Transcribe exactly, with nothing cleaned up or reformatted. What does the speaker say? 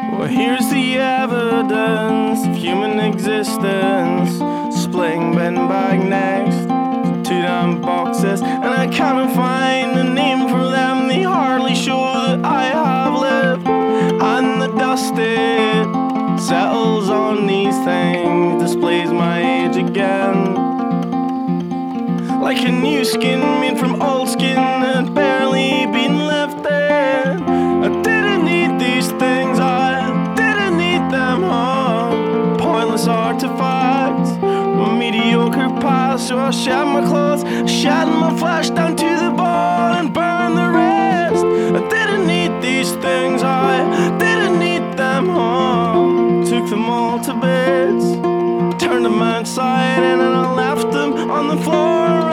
Well, here's the evidence of human existence, splitting bin bag next to two damn boxes, and I cannot find a name for them. They hardly show that I have lived, and the dust it settles on these things displays my age again, like a new skin made from old skin that had barely been lifted. I didn't need these things, I didn't need them all. Pointless artifacts, a mediocre past. So I shed my clothes, shed my flesh down to the bone and burn the rest. I didn't need these things, I didn't need them all. Took them all to bits, turned them outside and then I left them on the floor.